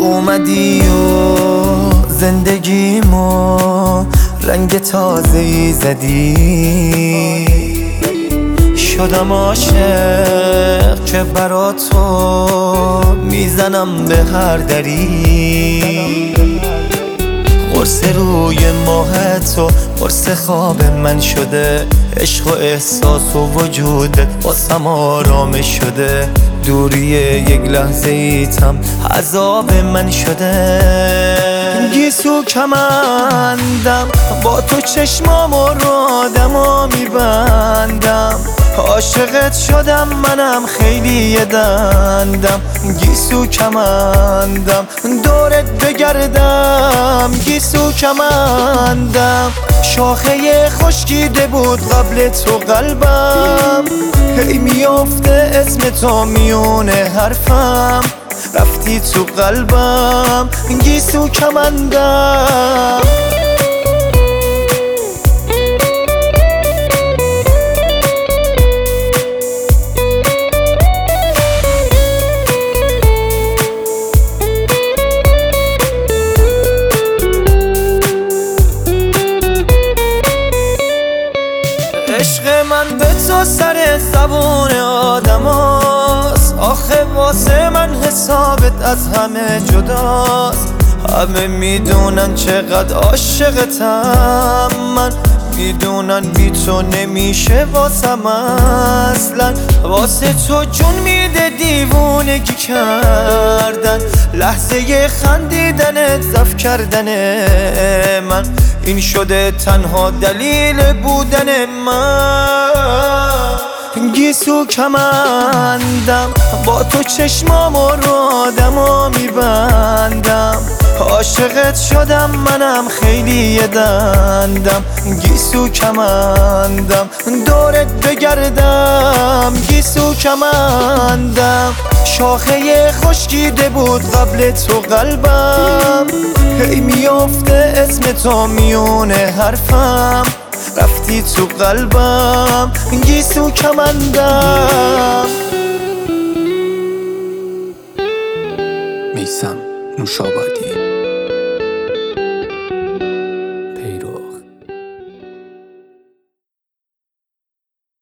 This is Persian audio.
اومدی و زندگیمو رنگ تازه‌ای زدی، شدم عاشق که برا تو میزنم به هر دری. قرص روی ماه تو قرص خواب من شده، عشق و احساس و وجودت واسم آرامش شده. دوری یک لحظه ایتم عذاب من شده. گیسو کمندم با تو چشمامو رو آدما میبندم، عاشقت شدم منم خیلی دندم. گیسو کمندم دورت بگردم، گیسو کمندم شاخه خشکیده بود قبل تو قلبم، هی میافته اسم تو میونه حرفم، رفتی تو قلبم گیسو کمندم. عشق من به تو سر زبون آدم هست، آخه واسه من حسابت از همه جداست. همه میدونن چقدر عاشقتم من، میدونن بی تو نمیشه واسم اصلا. واسه تو جون میده دیوونگی کردن، لحظه خندیدنت ضعف کردن من، این شده تنها دلیل بودن من. گیسو کمندم با تو چشمامو رو آدما میبندم، عاشقت شدم منم خیلی دندم. گیسو کمندم دورت بگردم، گیسو کمندم شاخه خشکیده بود قبل تو قلبم، هی میافته اسم تو میونه حرفم، رفتی تو قلبم گیسو کمندم. میثم نوشابادی.